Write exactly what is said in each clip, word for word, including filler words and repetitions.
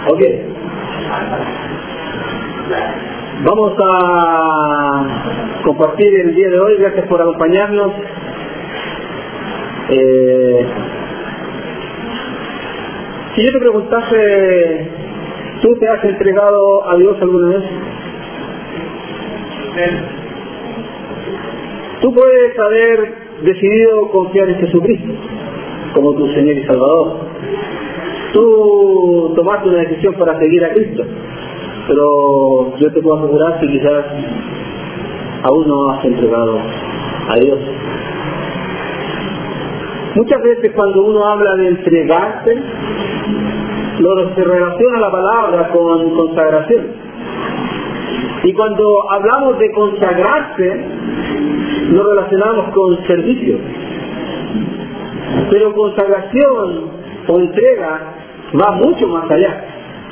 Ok. Vamos a compartir el día de hoy. Gracias por acompañarnos. Eh, si yo te preguntase, ¿tú te has entregado a Dios alguna vez? Tú puedes haber decidido confiar en Jesucristo como tu Señor y Salvador. Tú tomaste una decisión para seguir a Cristo, pero yo te puedo asegurar que quizás aún no has entregado a Dios. Muchas veces cuando uno habla de entregarse, lo se relaciona la palabra con consagración. Y cuando hablamos de consagrarse, lo relacionamos con servicio. Pero consagración o entrega va mucho más allá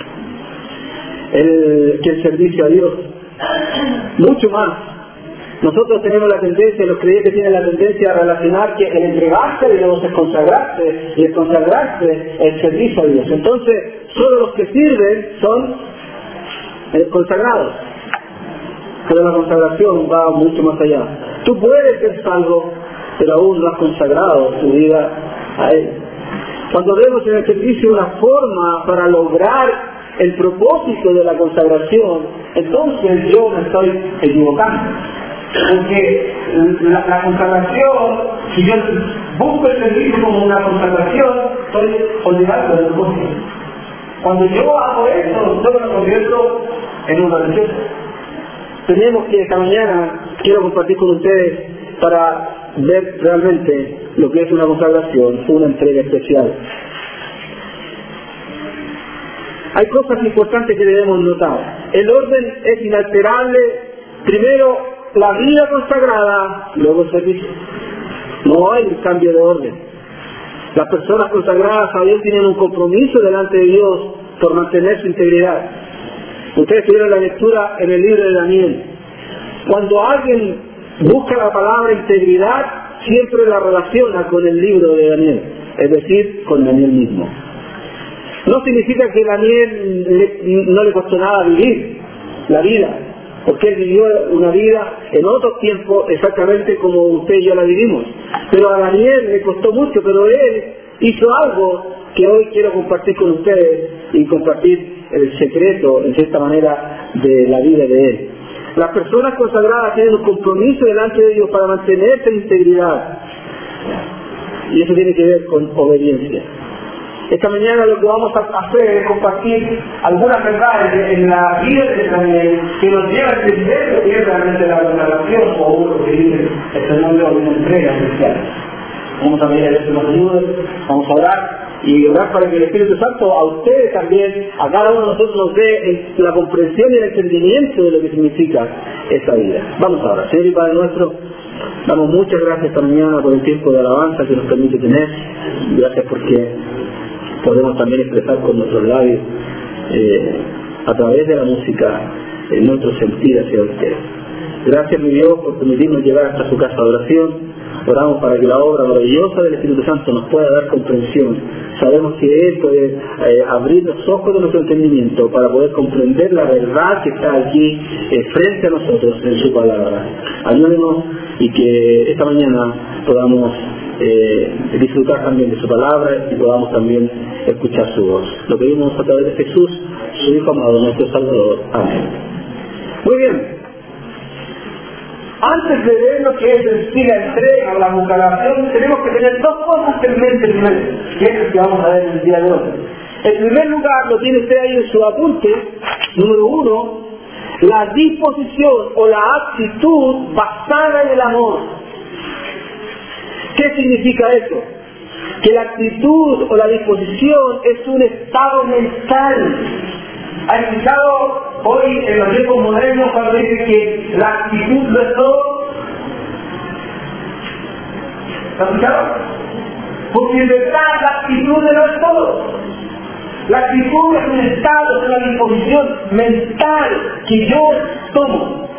el, que el servicio a Dios. Mucho más. Nosotros tenemos la tendencia, los creyentes tienen la tendencia a relacionar que el entregarse debemos es consagrarse, y el consagrarse el servicio a Dios. Entonces, solo los que sirven son eh, consagrados. Pero la consagración va mucho más allá. Tú puedes ser salvo, pero aún no has consagrado tu vida a Él. Cuando vemos en el servicio una forma para lograr el propósito de la consagración, entonces yo me estoy equivocando. Porque la, la consagración, si yo busco el servicio como una consagración, estoy olvidando del propósito. Cuando yo hago eso, yo me convierto en un religioso. Tenemos que esta mañana, quiero compartir con ustedes para ver realmente lo que es una consagración, una entrega especial. Hay cosas importantes que debemos notar. El orden es inalterable. Primero, la vida consagrada, luego el servicio. No hay un cambio de orden. Las personas consagradas a Dios tienen un compromiso delante de Dios por mantener su integridad. Ustedes tuvieron la lectura en el libro de Daniel. Cuando alguien busca la palabra integridad, siempre la relaciona con el libro de Daniel, es decir, con Daniel mismo. No significa que Daniel le, no le costó nada vivir la vida, porque él vivió una vida en otros tiempos exactamente como usted y yo la vivimos. Pero a Daniel le costó mucho, pero él hizo algo que hoy quiero compartir con ustedes y compartir el secreto, en cierta manera, de la vida de él. Las personas consagradas tienen un compromiso delante de Dios para mantenerse en integridad. Y eso tiene que ver con obediencia. Esta mañana lo que vamos a hacer es compartir algunas verdades en la vida de Daniel que nos lleva a entender lo que es realmente la consagración o lo que dice el Señor de una entrega especial. Vamos a pedir a Dios que nos ayude, vamos a orar y orar para que el Espíritu Santo a ustedes también, a cada uno de nosotros nos dé la comprensión y el entendimiento de lo que significa esta vida. Vamos a orar. Señor y Padre nuestro, damos muchas gracias esta mañana por el tiempo de alabanza que nos permite tener. Gracias porque podemos también expresar con nuestros labios, eh, a través de la música, eh, nuestro sentir hacia usted. Gracias, mi Dios, por permitirnos llegar hasta su casa de oración. Oramos para que la obra maravillosa del Espíritu Santo nos pueda dar comprensión. Sabemos que Él puede eh, abrir los ojos de nuestro entendimiento para poder comprender la verdad que está aquí eh, frente a nosotros en su palabra. Ayúdenos y que esta mañana podamos eh, disfrutar también de su palabra y podamos también escuchar su voz. Lo pedimos a través de Jesús, su Hijo amado, nuestro Salvador. Amén. Muy bien. Antes de ver lo que es el sí, la entrega o la consagración, tenemos que tener dos cosas en mente primero, que es lo que vamos a ver el día de hoy. En primer lugar, lo tiene usted ahí en su apunte, número uno, la disposición o la actitud basada en el amor. ¿Qué significa eso? Que la actitud o la disposición es un estado mental. ¿Ha escuchado hoy en los tiempos modernos cuando dice que la actitud no es todo? ¿Ha escuchado? Porque en verdad la actitud no es todo. La actitud es un estado, es una disposición mental que yo tomo.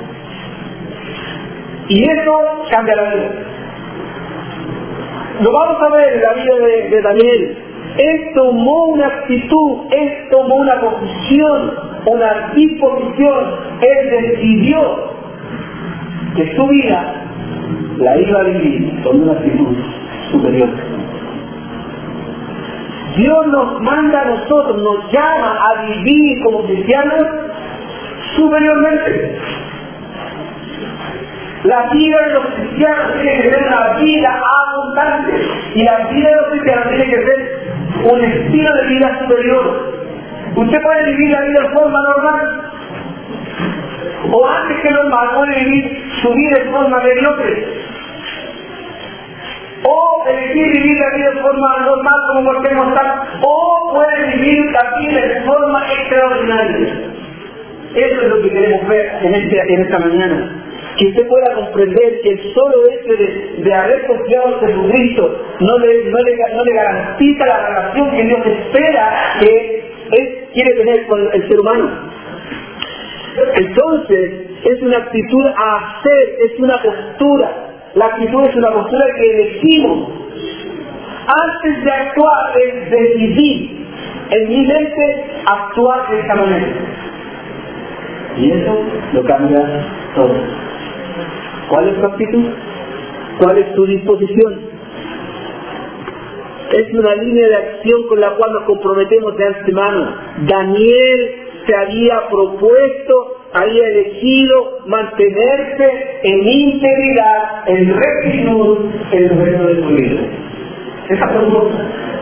Y eso cambia la vida. Lo vamos a ver en la vida de, de Daniel. Él tomó una actitud, Él tomó una posición, una disposición. Él decidió que su vida la iba a vivir con una actitud superior. Dios nos manda a nosotros, nos llama a vivir como cristianos superiormente. La vida de los cristianos tiene que ser una vida abundante, y la vida de los cristianos tiene que ser un estilo de vida superior. Usted puede vivir la vida de forma normal, o antes que normal puede vivir su vida de forma mediocre, o elegir vivir la vida de forma normal como cualquier mortal, o puede vivir la vida de forma extraordinaria. Eso es lo que queremos ver en, este, en esta mañana. Que usted pueda comprender que el solo hecho de, de haber confiado en Jesucristo no le, no, le, no le garantiza la relación que Dios espera que Él quiere tener con el ser humano. Entonces, es una actitud a hacer, es una postura. La actitud es una postura que elegimos. Antes de actuar, es decidir en mi mente actuar de esta manera. Y eso lo cambia todo. ¿Cuál es tu actitud? ¿Cuál es tu disposición? Es una línea de acción con la cual nos comprometemos de antemano. Daniel se había propuesto, había elegido mantenerse en integridad, en rectitud, el resto de su vida. Esa fue su cosa.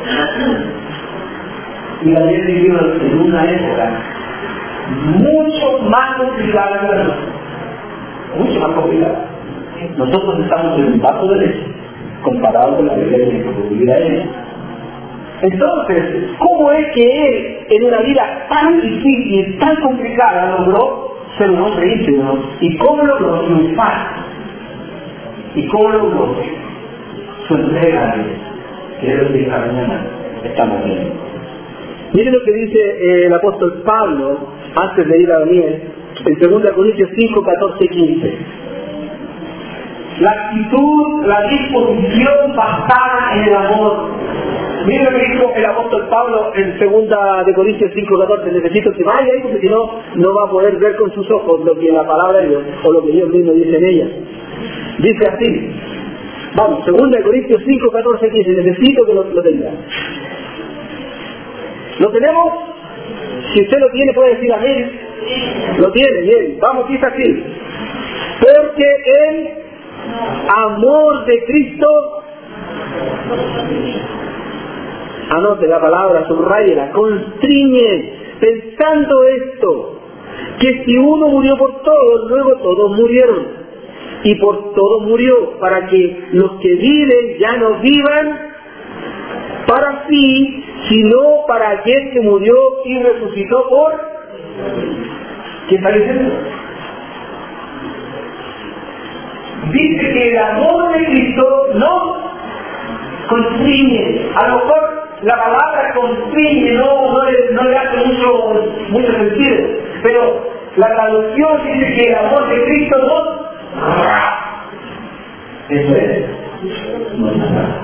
Y Daniel vivió en una época mucho más complicada que la nuestra. Mucho más complicada. Nosotros estamos en un vaso de leche comparado con la vida que vivía él. Entonces, ¿cómo es que él, en una vida tan difícil, tan complicada, logró ser un hombre íntegro? ¿Y cómo logró triunfar? ¿Y cómo logró su entrega a Dios? Que es lo que esta mañana estamos viendo. Miren lo que dice eh, el apóstol Pablo antes de ir a Daniel, en segunda Corintios cinco, catorce y quince. La actitud, la disposición basada en el amor. Miren lo que dijo el apóstol Pablo en segunda de Corintios cinco, catorce. Necesito que vaya ahí porque si no, no va a poder ver con sus ojos lo que la palabra de Dios o lo que Dios mismo dice en ella. Dice así. Vamos, segunda de Corintios cinco, catorce y quince. Necesito que lo, lo tenga. ¿Lo tenemos? Si usted lo tiene puede decir amén. Lo tiene, bien. Vamos, dice así. Porque el amor de Cristo, anote la palabra, subrayela, constriñe, pensando esto, que si uno murió por todos, luego todos murieron, y por todos murió, para que los que viven ya no vivan para sí, sino para aquel que murió y resucitó por... ¿Qué está diciendo? Dice que el amor de Cristo no constriñe. A lo mejor la palabra constriñe no, no, le, no le hace mucho, mucho sentido, pero la traducción dice que el amor de Cristo no... Eso es. No es nada.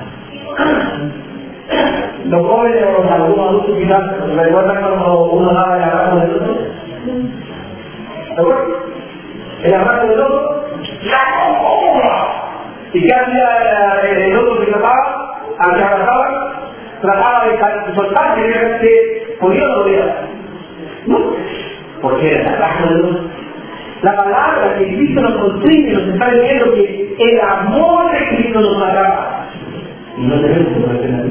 Los jóvenes o algunos adultos quizás recuerdan cuando uno daba el abrazo del otro. ¿De acuerdo? El abrazo del otro. ¿Y qué hacía el otro que trataba? Al que abrazaba, trataba de soltar, que era que podía o no podía. No, porque era el abrazo del otro. La palabra que Cristo nos constriñe nos está diciendo que el amor de Cristo nos atrapa. Y no tenemos que pertenecer.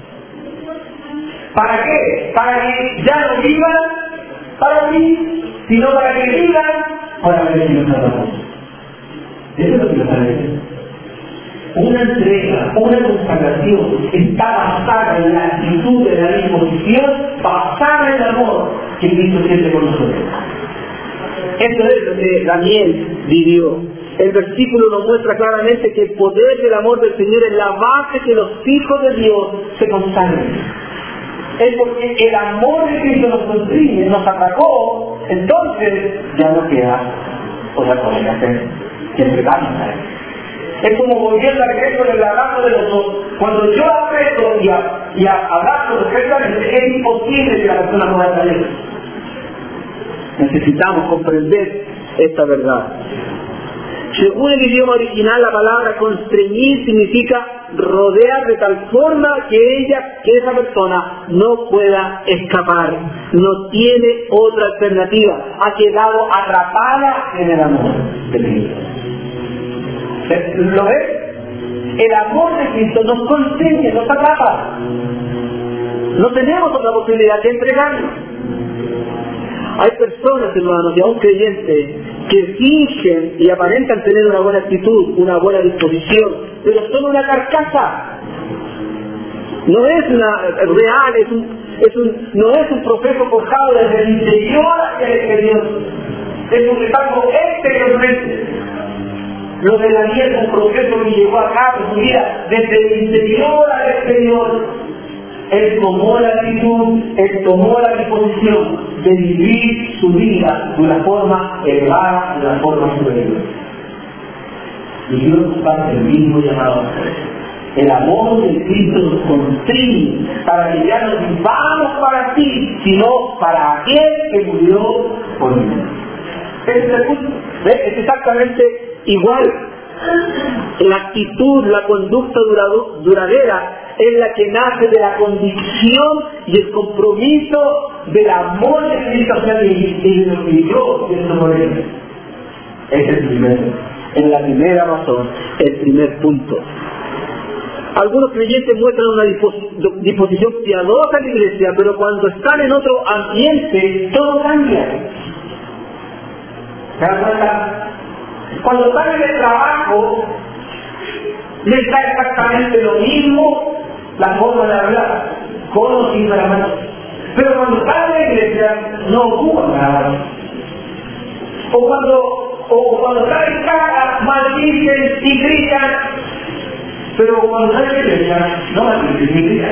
¿Para qué? Para que ya no vivan para mí, sino para que vivan para ver si nos tratamos. Eso es lo que nos está diciendo. Una entrega, una consagración está basada en la actitud de la disposición, basada en el amor que Cristo siente con nosotros. Eso es lo que Daniel vivió. El versículo nos muestra claramente que el poder del amor del Señor es la base que los hijos de Dios se consagren. Es porque el amor de Cristo nos constriñe, nos atacó, entonces ya no queda otra cosa que hacer que entregarnos a Él. Es como volviendo a regreso en el abrazo de los dos. Cuando yo apreto y, a, y a, abrazo perfectamente, es imposible que la persona pueda salir. Necesitamos comprender esta verdad. Según el idioma original, la palabra constreñir significa rodear de tal forma que ella, que esa persona no pueda escapar, no tiene otra alternativa, ha quedado atrapada en el amor de Cristo. ¿Lo ves? El amor de Cristo nos constreñe, nos atrapa. No tenemos otra posibilidad que entregarnos. Hay personas, hermanos, y aún creyentes, que fingen y aparentan tener una buena actitud, una buena disposición, pero son una carcasa. No es una real, es un, es un, no es un proceso forjado desde el interior hacia el exterior. Es un retablo exteriormente. Lo de la vida es un proceso que llegó acá por su vida desde el interior al exterior. Él tomó la actitud, él tomó la disposición de vivir su vida de una forma elevada, de una forma superior. Y Dios nos hace el mismo llamado. El amor de Cristo nos constriñe para que ya no vivamos para ti, sino para aquel que murió por mí. Ese es el punto. Es exactamente igual. La actitud, la conducta duradera es la que nace de la convicción y el compromiso del amor de Cristo hacia mí y de lo que yo siento por él. Ese es el primero. En la primera razón, el primer punto. Algunos creyentes muestran una disposición piadosa en la iglesia, pero cuando están en otro ambiente, todo cambia. ¿Se dan cuenta? Cuando están en el trabajo, les da exactamente lo mismo la forma de hablar, con o sin la mano. Pero cuando están en la iglesia, no ocupan nada. O cuando, o cuando están en casa, maldicen y gritan. Pero cuando están en la iglesia, no maldicen ni gritan.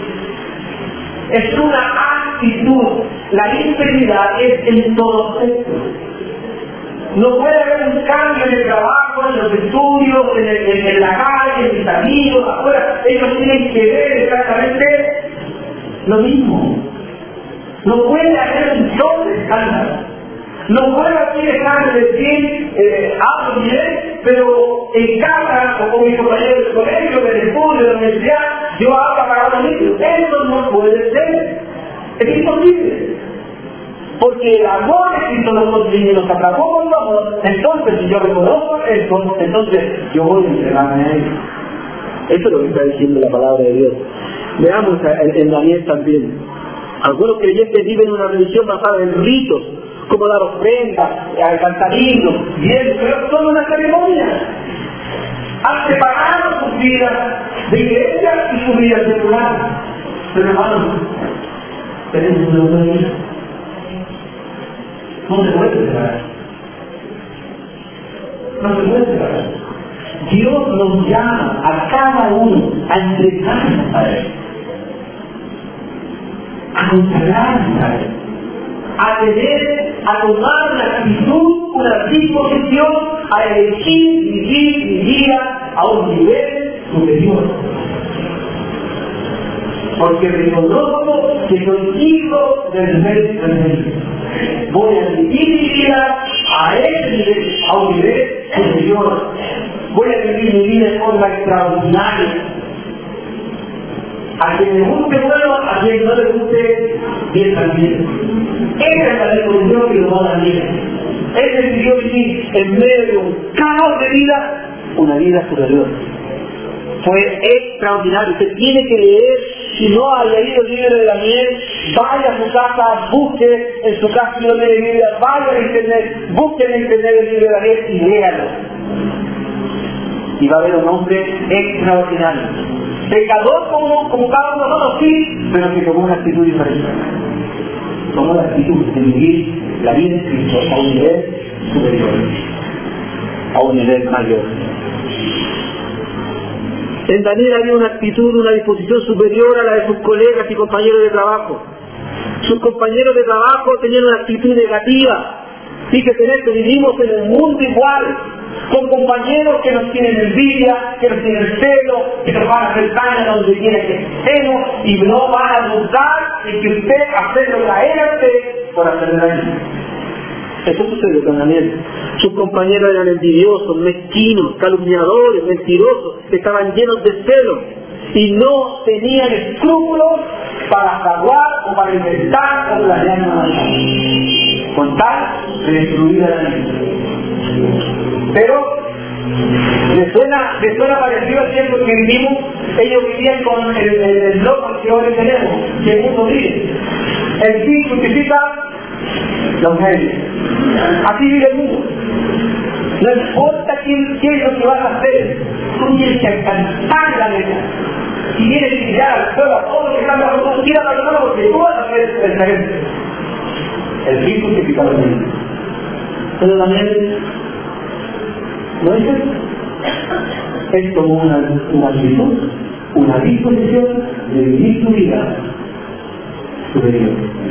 Es una actitud. La integridad es en todo aspecto. No puede haber un cambio en el trabajo, en los estudios, en, el, en, en la calle, en mis amigos, afuera. Ellos tienen que ver exactamente lo mismo. No puede haber un doble estándar. No puedo aquí dejar de decir, eh, hablo bien, pero en casa, o con mis compañeros del colegio, del estudio, de la universidad, yo hablo para los niños. Eso no puede ser. Es imposible. Porque el amor de Cristo nos, nos atrapó con nosotros, entonces si yo reconozco eso, entonces yo voy a entregarme a él. Eso es lo que está diciendo la palabra de Dios. Veamos en, en Daniel también. Algunos creyentes viven una religión basada en ritos, como dar ofrendas, cantar himnos, bien, pero son una ceremonia. Han separado sus vidas de iglesia y su vida secular. Pero hermanos, tenemos una buena vida. No se puede separar. No se puede separar. Dios nos llama a cada uno a entregarnos a Él, a consagrarnos a Él, a tener, a tomar una actitud, una disposición, a elegir vivir mi vida a un nivel superior. Porque reconozco que soy hijo del Rey del Rey. Voy a vivir mi vida a ese nivel, a un nivel superior. Voy a vivir mi vida de forma extraordinaria. A quien le guste bueno, a quien no le guste bien también. Esa es la disposición que nos va a dar bien. Él decidió vivir en medio de un caos de vida, una vida superior. Fue extraordinario. Usted tiene que leer, si no ha leído el libro de Daniel, vaya a su casa, busque en su casa el libro de Biblia, vaya a internet, busque en internet el libro de Daniel y léalo. Y va a ver un hombre extraordinario. Pecador como, como cada uno de nosotros, sí, pero que tomó una actitud diferente. Tomó la actitud de vivir la vida de Cristo a un nivel superior, a un nivel mayor. En Daniel había una actitud, una disposición superior a la de sus colegas y compañeros de trabajo. Sus compañeros de trabajo tenían una actitud negativa. Fíjese en esto, vivimos en un mundo igual, con compañeros que nos tienen envidia, que nos tienen celo, que nos van a hacer daño donde quiera que estemos y no van a dudar de que usted hacerlo caer a usted por hacerle daño. Eso sucedió con Daniel. Sus compañeros eran envidiosos, mezquinos, calumniadores, mentirosos, estaban llenos de celo y no tenían escrúpulos para jaguar o para inventar o planear nada con tal de destruir a Daniel. Pero ¿le suena, le suena parecido al tiempo que vivimos? Ellos vivían con el, el, el loco que hoy tenemos, que el mundo vive. El fin justifica los medios. Así vive el mundo. No importa quién, quién es lo que vas a hacer, tú tienes que alcanzar la meta. Si tienes que tirar al suelo a todos los que están bajo tu tira la mano porque tú vas a hacer el diferente. El fin justifica los medios. Pero también ¿no es eso? Es como una, una actitud, una disposición de vivir tu vida superior.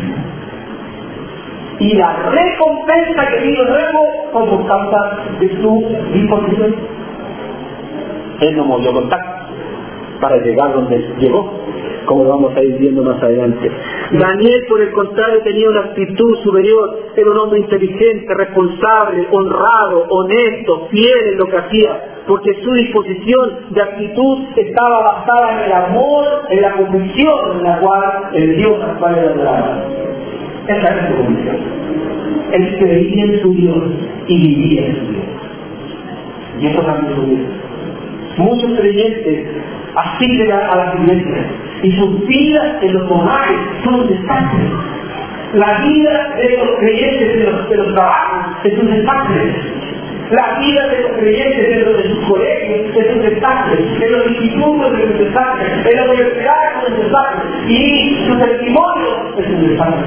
Y la recompensa que vino luego como causa de su disposición. Él no movió contacto para llegar donde llegó, como lo vamos a ir viendo más adelante. Daniel, por el contrario, tenía una actitud superior. Era un hombre inteligente, responsable, honrado, honesto, fiel en lo que hacía, porque su disposición de actitud estaba basada en el amor, en la convicción en la cual el Dios al cual era adorado. Esa es su convicción. Él creía en su Dios y vivía en su Dios. Y eso cambió su vida. Muchos creyentes asisten a las iglesias y sus vidas en los hogares son desastres. La vida de los creyentes de los, de los trabajos es un desastre. La vida de los creyentes dentro de sus colegios es un desastre. En los institutos es un desastre. En la universidad es un desastre. Y su testimonio es un desastre.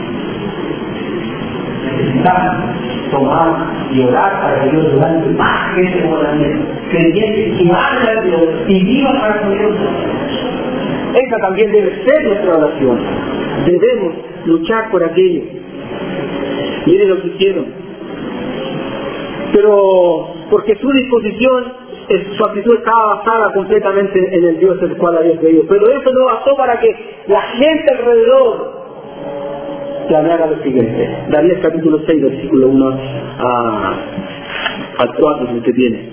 Necesitamos tomar y orar para que Dios levante más gente como Daniel, creyentes que aman a Dios y vivan para con Dios. Esa también debe ser nuestra oración. Debemos luchar por aquello. Miren lo que hicieron. Pero porque su disposición, su actitud estaba basada completamente en el Dios el cual había creído. Pero eso no bastó para que la gente alrededor planeara lo siguiente. Daniel capítulo seis, versículo uno a, al cuatro, si usted tiene.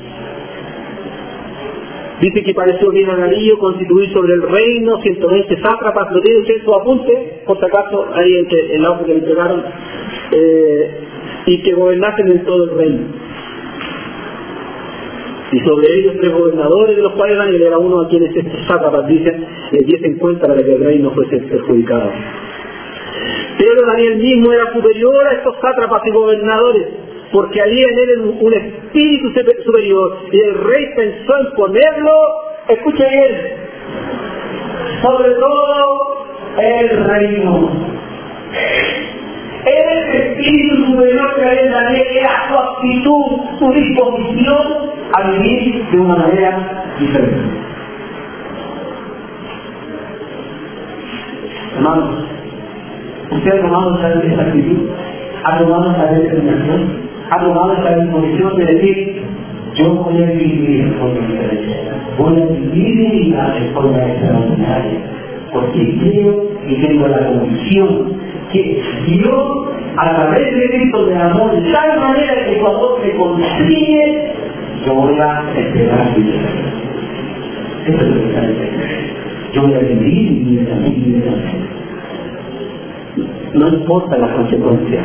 Dice que pareció bien a Darío constituir sobre el reino ciento veinte sátrapas. Lo tiene usted en su apunte, por si acaso, ahí en, que, en la hoja que le entregaron, eh, y que gobernasen en todo el reino. Y sobre ellos tres gobernadores, de los cuales Daniel era uno a quienes estos sátrapas dicen les diesen cuenta para que el reino fuese perjudicado. Pero Daniel mismo era superior a estos sátrapas y gobernadores, porque había en él un, un espíritu superior, y el rey pensó en ponerlo, escuche bien, sobre todo el reino. El espíritu superior que había en Daniel era su actitud, su disposición a vivir de una manera diferente. Hermanos, usted ha tomado esa actitud, ha tomado esa determinación, ha tomado esa disposición de decir, yo voy a vivir de forma diferente, voy a vivir mi vida de forma extraordinaria, porque creo y tengo la convicción que Dios, a través de Cristo de amor, de tal manera que su amor me consigue, yo voy a esperar mi vida. Eso es lo que está diciendo. Yo voy a vivir mi vida, mi vida. No importa las consecuencias.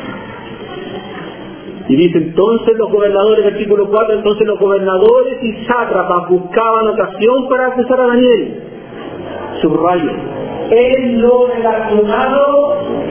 Y dice entonces los gobernadores, versículo cuatro, entonces los gobernadores y sátrapas buscaban ocasión para acusar a Daniel. Subrayo. En lo relacionado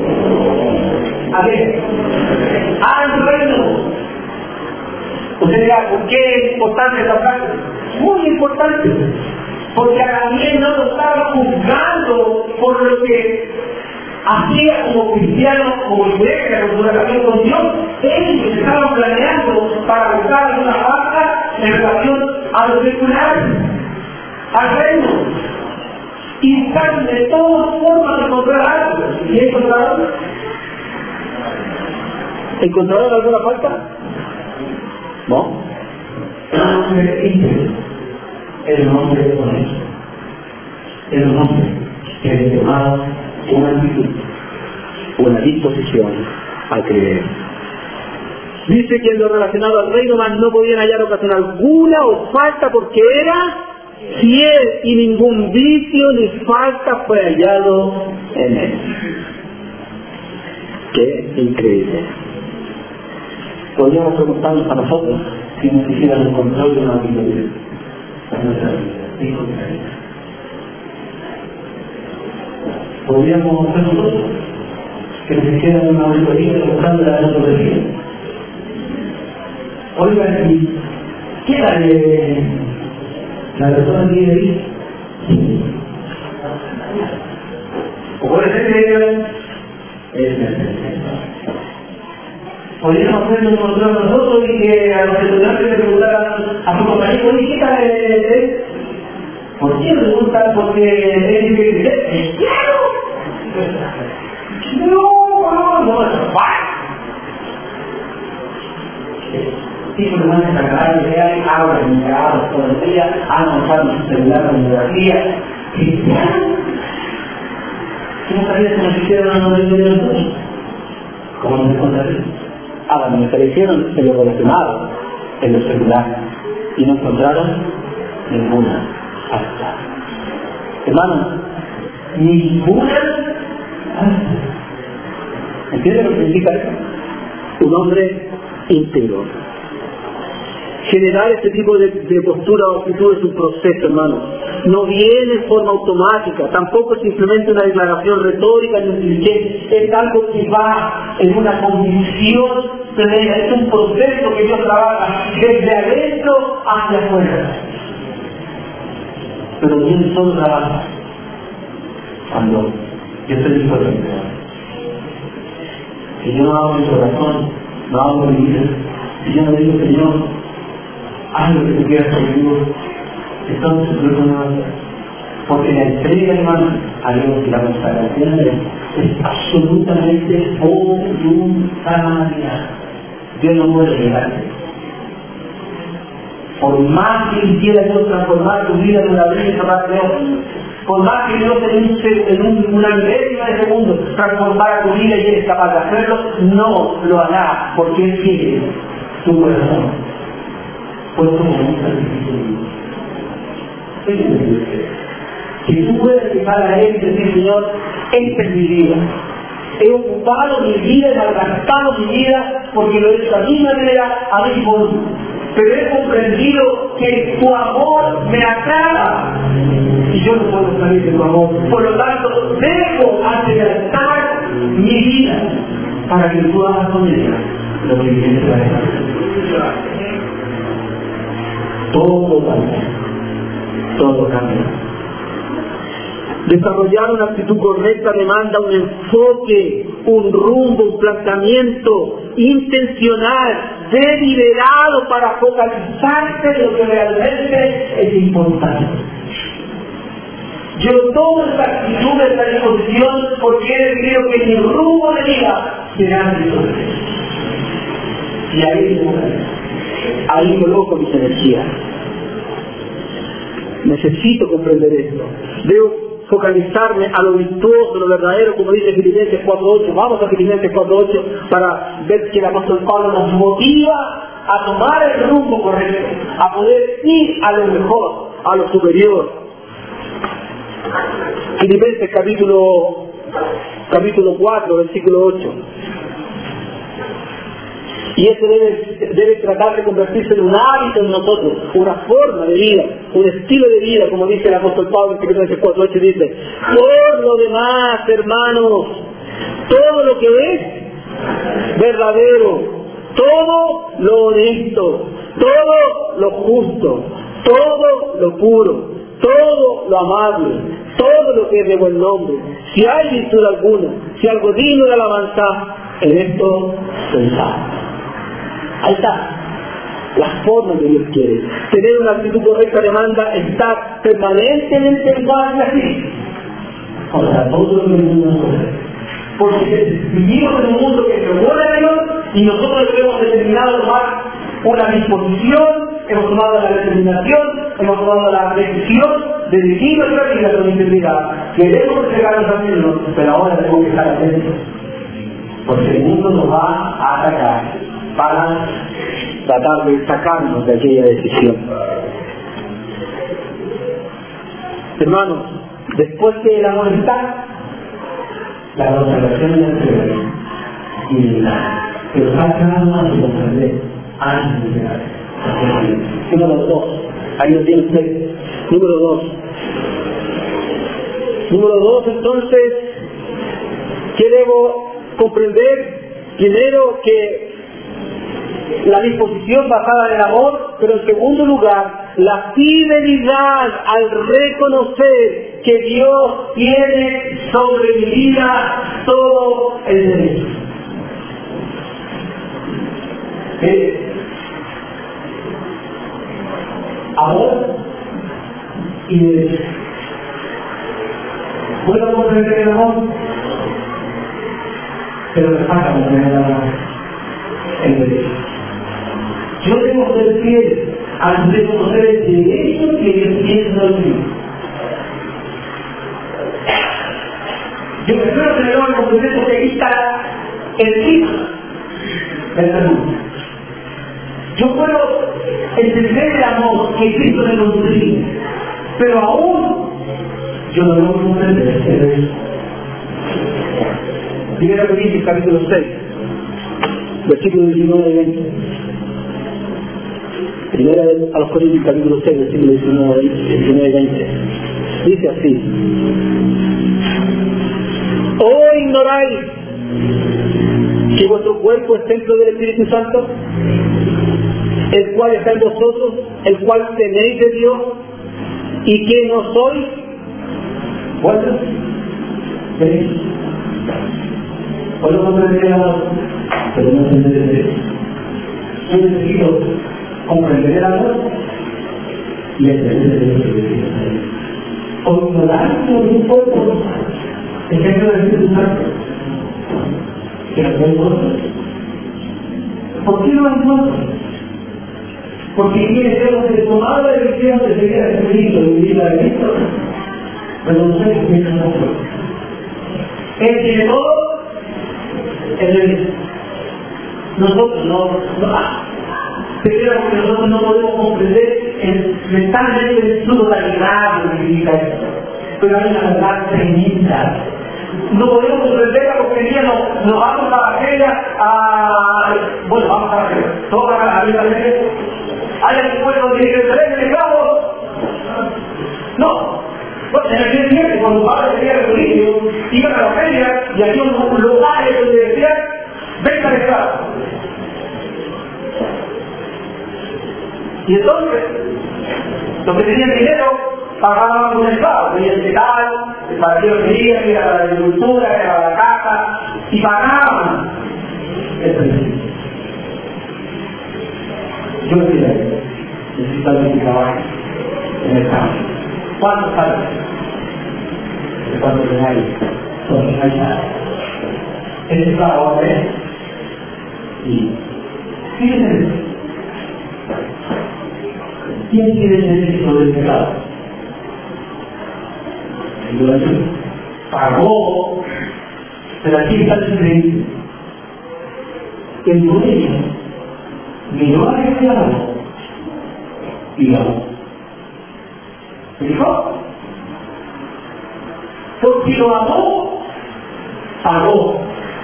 a ver, al reino. Usted dirá, ¿por qué es importante esta frase? Muy importante. Porque a Daniel no lo estaba juzgando por lo que hacía como cristiano, como iglesia, como su relación con Dios. Ellos estaban planeando para buscar alguna falta en relación a lo secular, al reino. Y buscaron de todas formas de encontrar algo. ¿Y encontraron? ¿Encontraron alguna falta? No. Era un hombre íntegro, era un hombre honesto, era un hombre que le tomaba una actitud, una disposición a creer. Dice que en lo relacionado al reino más no podían hallar ocasión alguna o falta porque era fiel y ningún vicio ni falta fue hallado en él. Qué increíble. Podríamos preguntarnos a nosotros si nos hicieran el control de una vida a nuestra vida. Podríamos ser nosotros que nos hicieran una auditoría buscando la metodología. Oiga, ¿y qué era de la persona que vive ahí? O puede ser que es necesario. Podríamos hacerlo nosotros nosotros y que a los estudiantes le preguntaran a su compañero, oye, ¿qué tal es? ¿Por qué le preguntan? Porque él dice que es cristiano. No, no, no, no, hijos de madre sagradas, que hay agua en mi casa todo el día, han usado su celular con biografía. ¿Cristiano? ¿Qué no sabías que nos hicieron a nombre de nosotros? ¿Cómo nos encontraríamos? Ahora, me aparecieron en lo relacionado, en los celulares, y no encontraron ninguna falta. Hermanos, ninguna falta. ¿Entienden lo que significa eso? Un hombre íntegro. Generar este tipo de, de postura o actitud es un proceso, hermano. No viene en forma automática, tampoco es simplemente una declaración retórica ni un cliché, es algo que va en una condición plena, es un proceso que Dios trabaja desde adentro hacia afuera. Pero Dios solo trabaja cuando yo estoy diferente. Si yo no hago mi corazón, no hago mi vida, si yo no le digo, Señor, haz lo que tú quieras conmigo, entonces no es una cosa. Porque la entrega, hermano, a Dios y la consagración es absolutamente voluntaria. Dios no puede regalarte. Por más que quisiera Dios transformar tu vida en una brisa para Dios, por más que Dios en, un, en un, una milésima de segundo transformara tu vida y eres capaz de hacerlo, no lo hará, porque Él quiere tu corazón puesto como un sacrificio. Que tú puedas llegar a Él y decir, Señor, esta es mi vida. He ocupado mi vida, he malgastado mi vida, porque lo he hecho a mi manera, a mi forma. Pero he comprendido que tu amor me acaba y yo no puedo salir de tu amor. Por lo tanto, debo adelantar mi vida para que tú hagas con ella lo que vienes a hacer. Todo cambia. Todo cambia. Desarrollar una actitud correcta demanda un enfoque, un rumbo, un planteamiento intencional, deliberado para focalizarse en lo que realmente es importante. Yo tomo esta actitud, esta disposición, porque he decidido que mi rumbo de vida será diferente. Y ahí, ahí coloco mis energías. Necesito comprender esto. Debo focalizarme a lo virtuoso, lo verdadero, como dice Filipenses cuatro ocho. Vamos a Filipenses cuatro ocho para ver que el apóstol Pablo nos motiva a tomar el rumbo correcto, a poder ir a lo mejor, a lo superior. Filipenses capítulo, capítulo cuatro, versículo ocho. Y eso debe, debe tratar de convertirse en un hábito en nosotros, una forma de vida, un estilo de vida, como dice el apóstol Pablo en Filipenses cuatro ocho, dice: por lo demás, hermanos, todo lo que es verdadero, todo lo honesto, todo lo justo, todo lo puro, todo lo amable, todo lo que es de buen nombre, si hay virtud alguna, si algo digno de alabanza, en esto pensad. Ahí está, las formas que Dios quiere. Tener una actitud correcta demanda estar permanentemente en base así. O sea, todo lo que vivimos porque vivimos en un mundo que se opone a Dios y nosotros debemos determinado tomar una disposición hemos tomado la determinación, hemos tomado la decisión de dirigir nuestra vida con integridad. Queremos entregarnos a Dios, pero ahora tenemos que estar atentos, porque el mundo nos va a atacar para tratar de sacarnos de aquella decisión. Hermanos, después que el amor está, la consagración es la y la pero falta nada más de comprender antes de llegar. Número dos, ahí lo tiene usted. Número dos. Número dos, entonces, ¿qué debo comprender? Primero, que la disposición basada en el amor, pero en segundo lugar, la fidelidad al reconocer que Dios tiene sobre mi vida todo el derecho. ¿Eh? Amor y derecho. ¿Puedo comprender el amor? Pero me falta comprender el amor. El derecho. Yo debo ser fiel al reconocer el derecho que Dios tiene sobre mí. Yo prefiero tener el comprender que aquí está el fin del mundo. Yo puedo entender el amor que Cristo me concedió, pero aún yo no debo comprender el derecho. Primera Corintios capítulo seis, versículos diecinueve y veinte. Primera a los Corintios capítulo seis, versículos diecinueve y veinte. Dice así: ¿O ignoráis que vuestro cuerpo es templo del Espíritu Santo, el cual está en vosotros, el cual tenéis de Dios, y que no sois vuestros? ¿Veis? Puedo comprender el amor, pero no entender el derecho. Yo necesito comprender el amor y entender el derecho. O ignorar que un cuerpo es templo del Espíritu Santo, que no es vosotros. ¿Por qué no es vosotros? Porque quienes hemos tomado la decisión de seguir a Jesucristo, de vivir la de Cristo, pero no sé qué es nosotros. Él tiene todo, Él es. Nosotros no, no primero porque nosotros no podemos comprender el, mentalmente su totalidad de lo que significa esto. Pero hay una verdad tremenda. No podemos comprenderla porque hoy día nos, nos vamos a la feria a... Bueno, vamos a la feria. Todos van a la feria. ¿Hay un pueblo donde dice el tren de cabo? No. Pues en aquel tiempo, cuando los padres tenían el colegio, iban a la feria y había unos lugares donde decían, venga de esclavo. Y entonces, los que tenían dinero pagaban un esclavo, tenían el metal, para que lo querían, ir a la agricultura, ir a la casa, y pagaban el precio. Yo me pide, necesito alguien que trabaje en el campo. ¿Cuántos sabes? ¿De cuántos hay? Son los nada. Ese esclavo es y fíjense, ¿quién tiene el derecho del pecado? El dueño pagó, pero aquí está el secreto. El dueño miró al esclavo y lo amó. ¿Se dijo? Porque lo amó, pagó.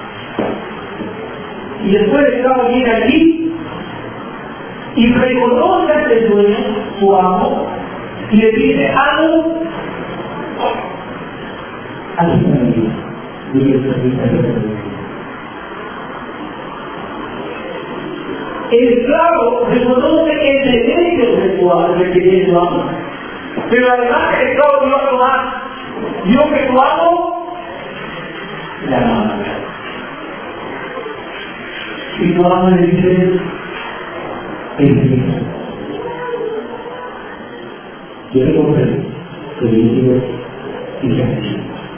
Y después el esclavo viene aquí y reconoce a este dueño, su amo, y le dice, amo a su familia. El esclavo reconoce el derecho de su amo, de que tiene su amo. Pero además el esclavo dio algo más. Dio que su amo la amaba. Y su amo le dice, el Dios. Yo le comprendo que le digo y se hace.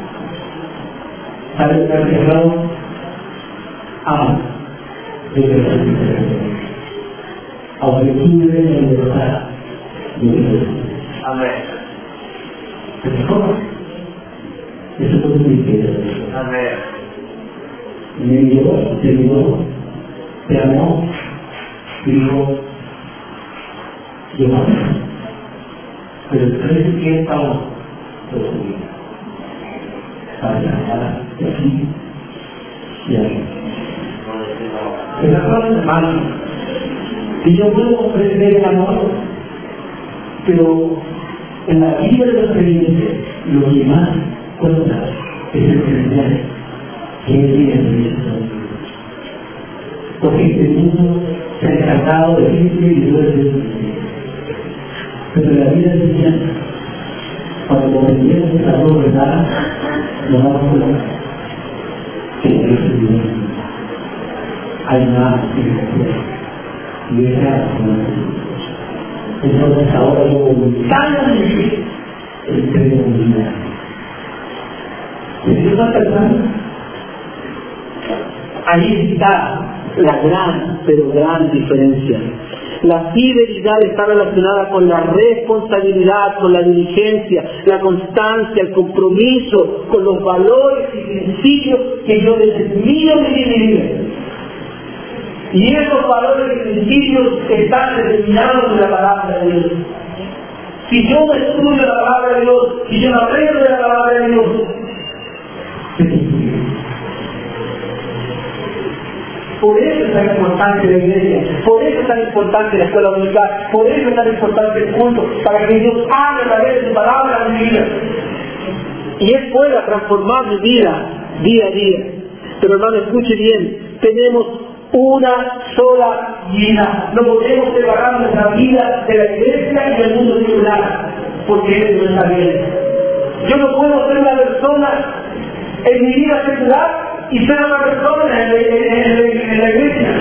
¿Sabe lo que hace el esclavo? Ama. Yo te lo digo. aunque tú vives en libertad, vives. Amén. ¿Te mejor? Eso es un misterio. Amén. Me dio, te dio, te amó, dijo, yo no sé. Pero el precio que es pagó por su vida. Para llegar de aquí y aquí. Es la cosa, hermano, que yo puedo ofrecer el amor, pero en la vida de los creyentes, lo que más cuenta es el creer que es bien de Dios. Porque este mundo se ha encantado de gente y duele de su. Pero la vida cristiana, cuando comprendemos la verdad, nos damos cuenta que Dios es Dios. Hay nada que decir. Y esa es la verdad. Entonces ahora yo voy tan difícil el creer en mi vida. ¿Y si no está ahí está la gran, pero gran diferencia. La fidelidad está relacionada con la responsabilidad, con la diligencia, la constancia, el compromiso, con los valores y principios que yo determino en mi vida. Y esos valores y principios están determinados en la palabra de Dios. Si yo no estudio la palabra de Dios, si yo no aprendo de la palabra de Dios, por eso es tan importante la iglesia, por eso es tan importante la escuela dominical, por eso es tan importante el culto, para que Dios hable a través de su palabra en mi vida. Y Él pueda transformar mi vida día a día. Pero hermano, escuche bien, tenemos una sola vida. No podemos separar nuestra vida de la iglesia y del mundo secular, porque eso no está bien. Yo no puedo ser una persona en mi vida secular y ser una persona en la, en, en, en la iglesia.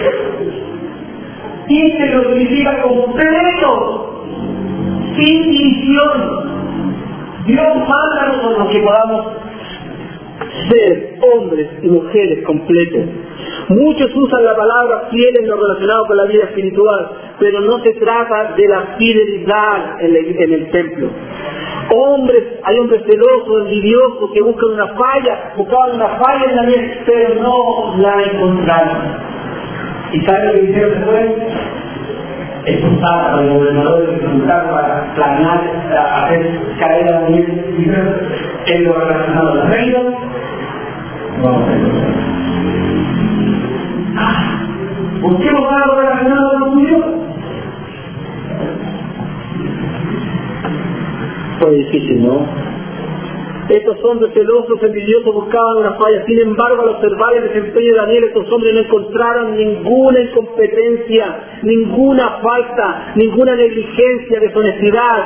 Íntegro significa completo, sin división. Dios manda a nosotros que podamos ser hombres y mujeres completos. Muchos usan la palabra fiel en lo relacionado con la vida espiritual, pero no se trata de la fidelidad en el, en el templo. Hombres, hay hombres celosos, envidiosos, que buscan una falla, buscaban una falla en la vida, pero no la encontraron. ¿Y saben lo que hicieron después? Expulsaron a los gobernadores que buscaron para planear, para hacer caer a la mujer en lo relacionado a la reina. Vamos a ver. Ah, ¿por qué no van a lo relacionado a los judíos? Fue difícil, ¿no? Estos hombres celosos, envidiosos, buscaban una falla. Sin embargo, al observar el desempeño de Daniel, estos hombres no encontraron ninguna incompetencia, ninguna falta, ninguna negligencia, deshonestidad.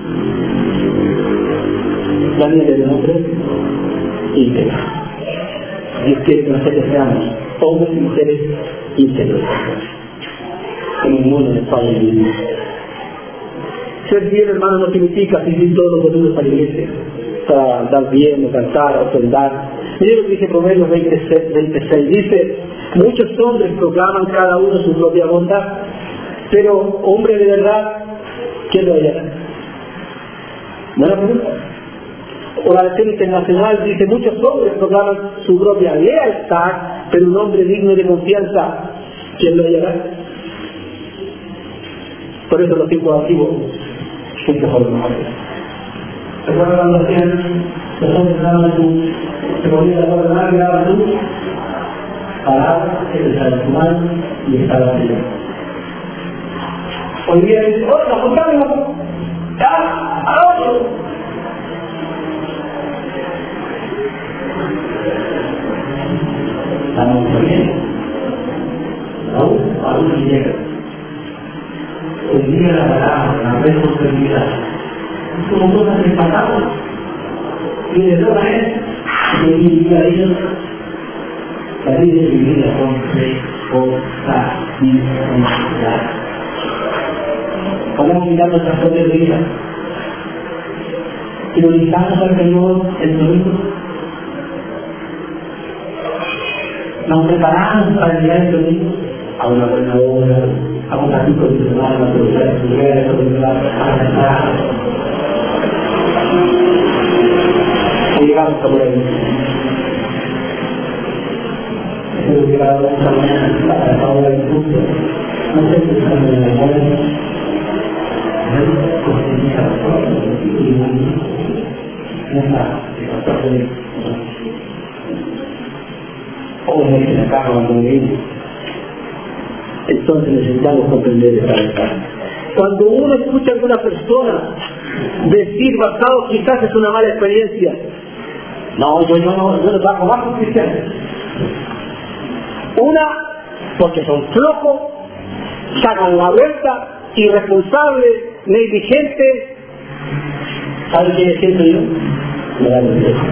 Daniel es un hombre íntegro. Dios quiere que nosotros seamos hombres y mujeres íntegros. En un mundo de falla y vivir. Ser bien, hermano, no significa asistir todos los domingos a la iglesia, para dar bien, o cantar, o ofrendar. Mira lo que dice Proverbios veintiséis, dice, muchos hombres proclaman cada uno su propia bondad, pero hombre de verdad, ¿quién lo hallará? Buena pregunta. Oración Internacional dice, muchos hombres proclaman su propia lealtad, pero un hombre digno de confianza, ¿quién lo hallará? Por eso los tiempos antiguos son mejores. ¿Recuerdan cuando hacían los hombres daban su, se ponían la puerta más, daban luz, paraban, empezaron a fumar y estaban arriba? Hoy día dicen, ¡oh, nos juntamos! ¡Ya! ¡A otro! Estamos bien. Aún, aún no llega. Hoy día la palabra, la responsabilidad, como cosas del pasado, y de todas es que mi vida a ellos, la vida de mi vida con responsabilidad. Podemos mirar nuestras propias vidas, priorizamos al Señor el domingo, nos preparamos para llegar el domingo a una buena obra, a un ratito de semana, a un ratito de semana, y llegamos a por ahí. Hemos llegado esta mañana a la hora del culto. No sé si están en la memoria. No comienza a todos y no está. O me dicen acá cuando me viene. Entonces necesitamos comprender esta verdad. Cuando uno escucha a alguna persona decir basado quizás es una mala experiencia, no, yo, yo no, yo no trabajo más con cristianos. Una, porque son flojos, sacan la vuelta, irresponsables, negligentes. ¿Saben quién siento yo? Me da la iglesia.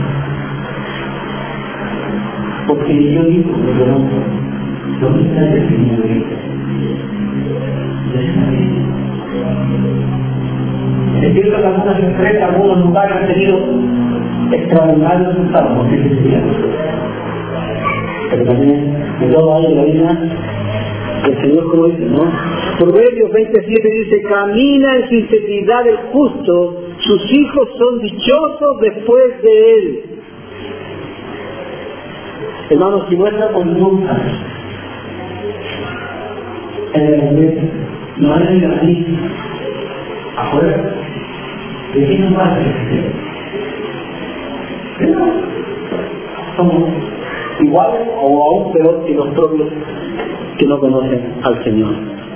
Porque yo digo, yo no, no me está definiendo bien. Es cierto que algunas empresas, algunos lugares han tenido extraordinarios resultados, porque se decía. Pero también, de todo hay la vida, el Señor, como dice, ¿no? Proverbios veintisiete dice: camina en su integridad el justo, sus hijos son dichosos después de él. Hermanos, si nuestra conducta en el ambiente no es negativa, afuera, ¿de qué nos va a hacer? Somos iguales o aún peor que los propios que no conocen al Señor.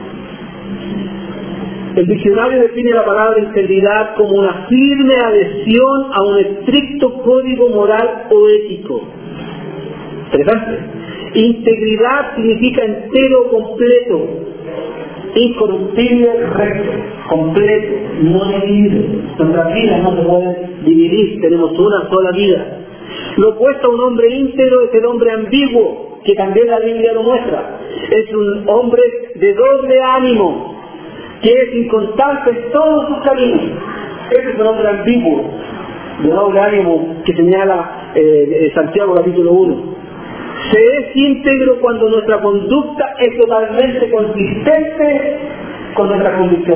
El diccionario define la palabra integridad como una firme adhesión a un estricto código moral o ético. Interesante. Integridad significa entero, completo, incorruptible, recto, completo, no dividido. Nuestras vidas no se pueden dividir, tenemos una sola vida. Lo opuesto a un hombre íntegro es el hombre ambiguo, que también la Biblia lo muestra. Es un hombre de doble ánimo, que es inconstante en todos sus caminos. Ese es un hombre ambiguo, de doble ánimo, que señala eh, Santiago capítulo uno. Se es íntegro cuando nuestra conducta es totalmente consistente con nuestra convicción.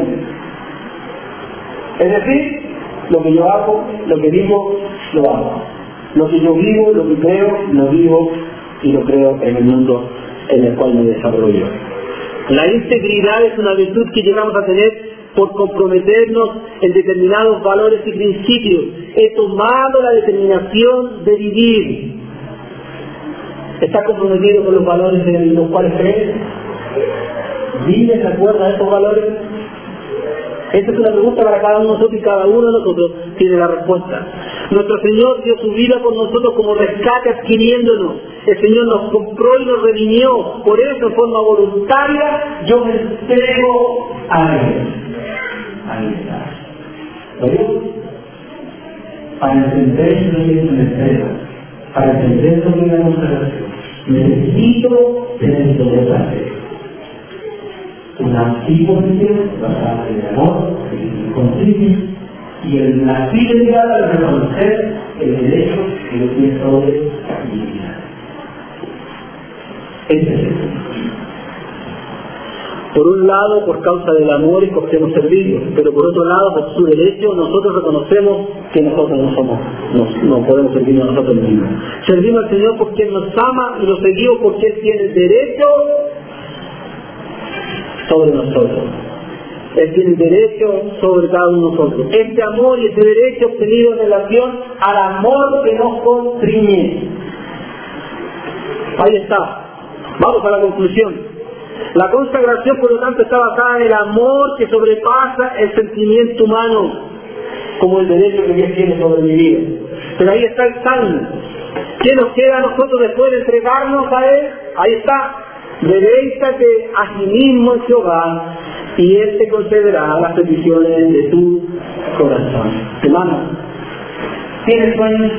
Es decir, lo que yo hago, lo que digo, lo hago. Lo que yo vivo, lo que creo, lo vivo y lo creo en el mundo en el cual me desarrollo. La integridad es una virtud que llegamos a tener por comprometernos en determinados valores y principios. He tomado la determinación de vivir. ¿Estás comprometido con los valores en los cuales crees? ¿Vives de acuerdo a esos valores? Esta es una pregunta para cada uno de nosotros y cada uno de nosotros tiene la respuesta. Nuestro Señor dio su vida por nosotros como rescate adquiriéndonos. El Señor nos compró y nos redimió. Por eso, en forma voluntaria, yo me entrego a Él. Ahí está. ¿Lo digo? Para entender lo que es una entrega, para entender lo que es la consagración, necesito tener todo esa fe. Una fidelidad basada en el amor, en el concilio, y en la fidelidad al reconocer el derecho que lo tiene sobre mi vida. Ese es el Por un lado, por causa del amor y porque hemos servido, pero por otro lado, por su derecho, nosotros reconocemos que nosotros no somos, no, no podemos servir a nosotros mismos. Servimos al Señor porque Él nos ama y lo seguimos porque Él tiene el derecho sobre nosotros. Él tiene el derecho sobre cada uno de nosotros. Este amor y este derecho obtenido en relación al amor que nos constriñe. Ahí está. Vamos a la conclusión. La consagración, por lo tanto, está basada en el amor que sobrepasa el sentimiento humano, como el derecho que Dios tiene sobre mi vida. Pero ahí está el salmo. ¿Qué nos queda a nosotros después de entregarnos a Él? Ahí está. Deleítate a sí mismo en Jehová, y Él te concederá las peticiones de tu corazón. Hermano, ¿tienes sueños?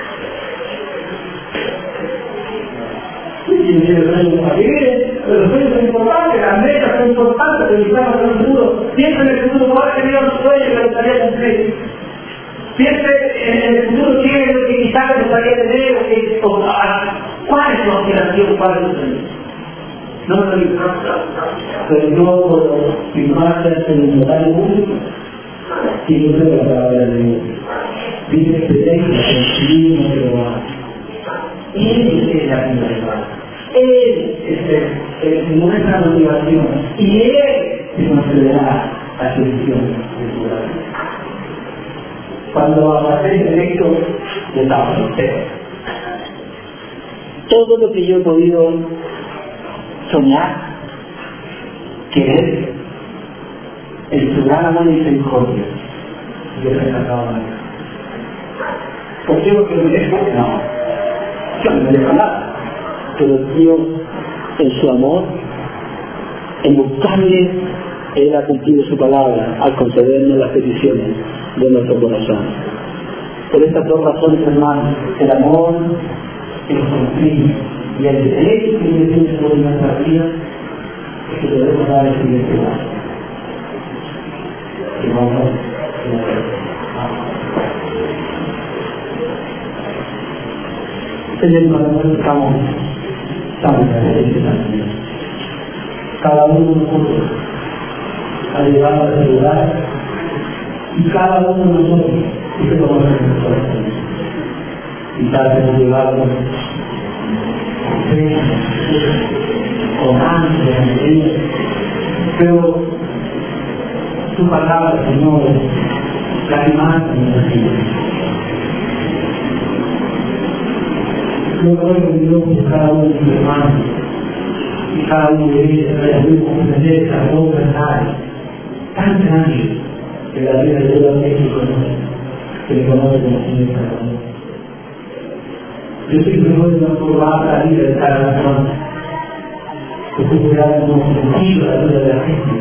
Si tienes sueños para vivir, los sueños son importantes, las metas son importantes, pero estamos en el futuro. Piensa en el futuro, ¿cuál sería un sueño que me gustaría cumplir? Piensa en el futuro, ¿qué es lo que quizás me gustaría tener? ¿Cuál es tu aspiración? ¿Cuál es tu sueño? No me lo digo, pero yo puedo firmarse en el notario público y no sé la palabra de Dios. Dice que tengo que escribir no te lo hago. Él es la finalidad. Él es el, el, nuestra motivación y Él se concederá la solución de su vida. Cuando aparece el directo, le estamos ustedes. Todo lo que yo he podido soñar, querer, en su gran amor y misericordia, yo he sacado la vida. ¿Por qué lo que me dejo? No, yo no me dejo nada. Pero Dios, en su amor, en buscarle, Él ha cumplido su palabra al concedernos las peticiones de nuestro corazón. Por estas dos razones, hermanos, el amor, el conflicto y el derecho que Dios tiene sobre nuestra vida, es que debemos dar el siguiente paso. Y vamos a Señor, nosotros estamos tan agradecidos también. Cada uno de nosotros ha llegado a ese lugar y cada uno de nosotros se conoce en nuestro corazón. Quizás hemos llegado con fe, con ansia, alegría, pero tu palabra, Señor, la imagen de nuestra vida. Yo creo que Dios es cada uno de sus hermanos y cada uno de ellos debe comprender esa dos verdades tan grandes que la vida de Dios es que conoce, que le conoce como Señor cada uno. Yo estoy seguro de no probar la vida de cada persona, que tú puedas como sentido la vida de la gente,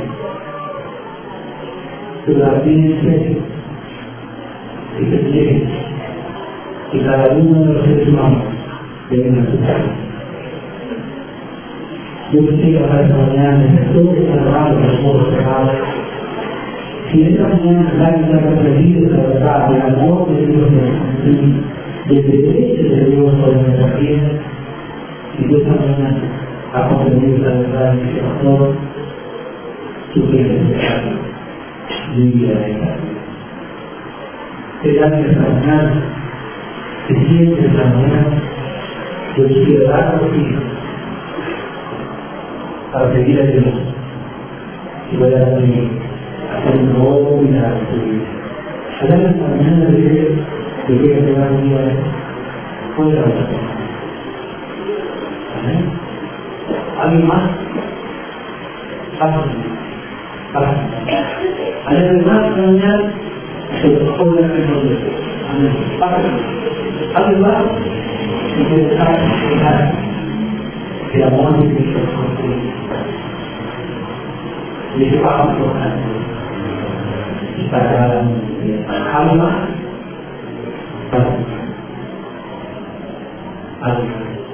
pero también es serio, que se quiere, que cada uno de los seres humanos deben aceptar. Yo quisiera para esta mañana, en todo este trabajo que nosotros cerrados, si esta mañana nadie se ha comprendido esa verdad del amor de Dios del derecho de Dios sobre nuestra vida, y esta mañana ha comprendido esa verdad de que pastor, tú quieres dejar mi vida de esta vida. Te das esta mañana, te sientes esta mañana, yo quiero dar por ti para seguir a Dios y voy a hacer un nuevo milagro en tu vida. Allá esta mañana de Dios, te voy a llevar un día fuera de la tierra. Amén. ¿Alguien más? Pásame. Pásame. Allá de más esta mañana, se lo pone en el nombre. Amén. Pásame. ¿Alguien más? Y que dejar el amor de Cristo contigo. Y que vamos por la y para alma, para alma.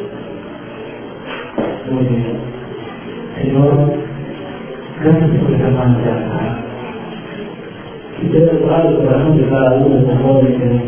Muy bien. Señor, gracias por esta mano de alma. Y te he tocado el corazón de cada uno de los jóvenes.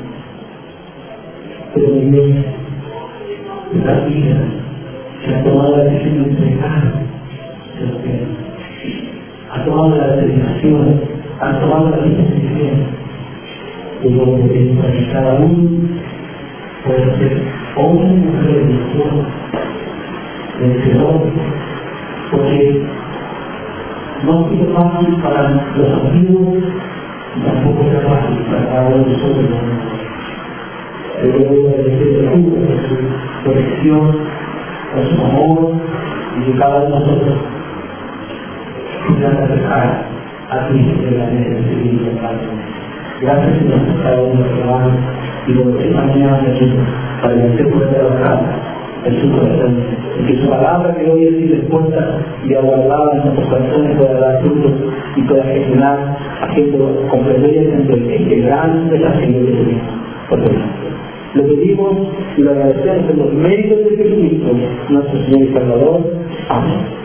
Pero mi Dios, esta vida que ha tomado la decisión de entregar de lo que ha tomado la determinación, ha tomado la disposición de lo que para que cada uno pueda ser hombre y mujer de Dios, vencedor, porque no ha sido fácil para los antiguos y tampoco es fácil para cada uno de nosotros. Pero yo voy a agradecer a ti por su protección, por su amor y de cada uno de nosotros quizás acercar a ti de la necesidad de Padre. Gracias Señor por cada uno de los hermanos y por esta mañana Jesús para que usted pueda trabajar en su corazón y que su palabra que hoy es dispuesta y aguardada en nuestros corazones pueda dar frutos y pueda gestionar haciendo comprender el, el gran desafío de Dios por delante. Lo pedimos y lo agradecemos en los méritos de Jesucristo, nuestro Señor y Salvador. Amén.